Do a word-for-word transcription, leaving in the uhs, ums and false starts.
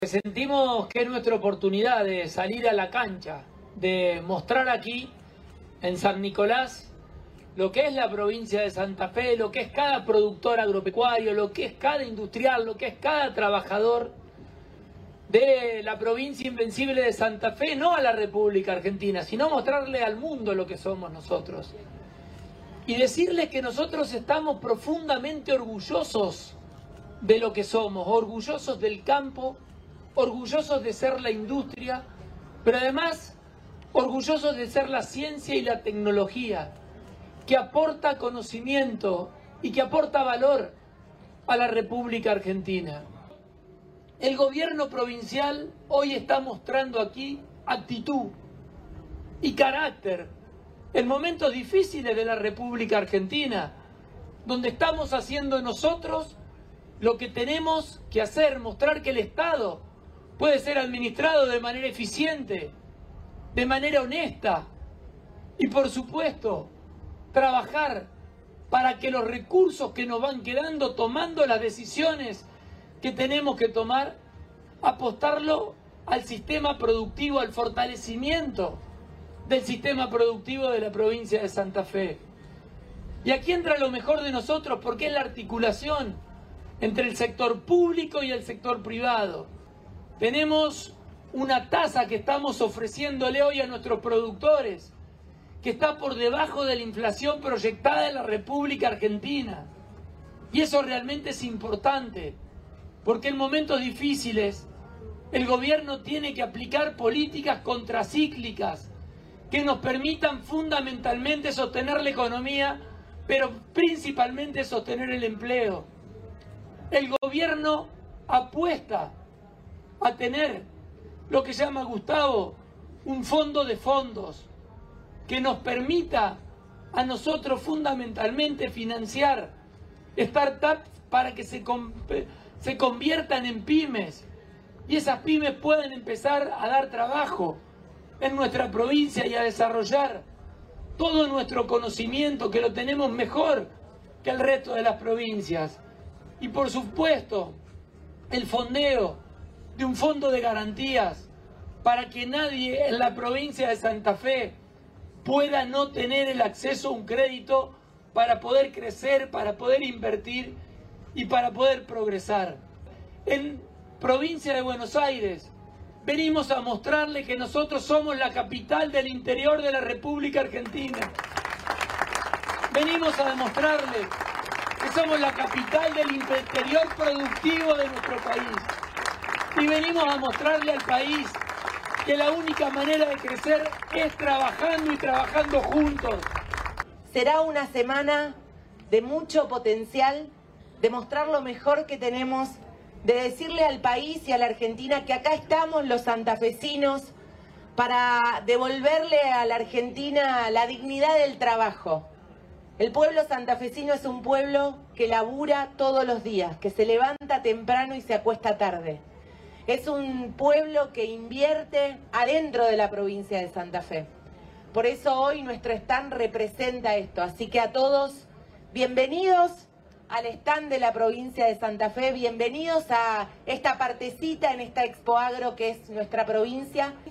Sentimos que es nuestra oportunidad de salir a la cancha, de mostrar aquí en San Nicolás lo que es la provincia de Santa Fe, lo que es cada productor agropecuario, lo que es cada industrial, lo que es cada trabajador de la provincia invencible de Santa Fe, no a la República Argentina, sino mostrarle al mundo lo que somos nosotros. Y decirles que nosotros estamos profundamente orgullosos de lo que somos, orgullosos del campo, orgullosos de ser la industria, pero además orgullosos de ser la ciencia y la tecnología, que aporta conocimiento y que aporta valor a la República Argentina. El gobierno provincial hoy está mostrando aquí actitud y carácter en momentos difíciles de la República Argentina, donde estamos haciendo nosotros lo que tenemos que hacer, mostrar que el Estado puede ser administrado de manera eficiente, de manera honesta y, por supuesto, trabajar para que los recursos que nos van quedando, tomando las decisiones que tenemos que tomar, apostarlo al sistema productivo, al fortalecimiento del sistema productivo de la provincia de Santa Fe. Y aquí entra lo mejor de nosotros, porque es la articulación entre el sector público y el sector privado. Tenemos una tasa que estamos ofreciéndole hoy a nuestros productores, que está por debajo de la inflación proyectada en la República Argentina. Y eso realmente es importante, porque en momentos difíciles el gobierno tiene que aplicar políticas contracíclicas que nos permitan fundamentalmente sostener la economía, pero principalmente sostener el empleo. El gobierno apuesta a tener lo que llama Gustavo un fondo de fondos que nos permita a nosotros fundamentalmente financiar startups para que se, se conviertan en pymes y esas pymes puedan empezar a dar trabajo en nuestra provincia y a desarrollar todo nuestro conocimiento, que lo tenemos mejor que el resto de las provincias. Y por supuesto, el fondeo de un fondo de garantías para que nadie en la provincia de Santa Fe pueda no tener el acceso a un crédito para poder crecer, para poder invertir y para poder progresar. En provincia de Buenos Aires venimos a mostrarle que nosotros somos la capital del interior de la República Argentina. Venimos a demostrarle que somos la capital del interior productivo de nuestro país. Y venimos a mostrarle al país que la única manera de crecer es trabajando y trabajando juntos. Será una semana de mucho potencial, de mostrar lo mejor que tenemos, de decirle al país y a la Argentina que acá estamos los santafesinos para devolverle a la Argentina la dignidad del trabajo. El pueblo santafesino es un pueblo que labura todos los días, que se levanta temprano y se acuesta tarde. Es un pueblo que invierte adentro de la provincia de Santa Fe. Por eso hoy nuestro stand representa esto. Así que a todos, bienvenidos al stand de la provincia de Santa Fe, bienvenidos a esta partecita en esta Expo Agro que es nuestra provincia.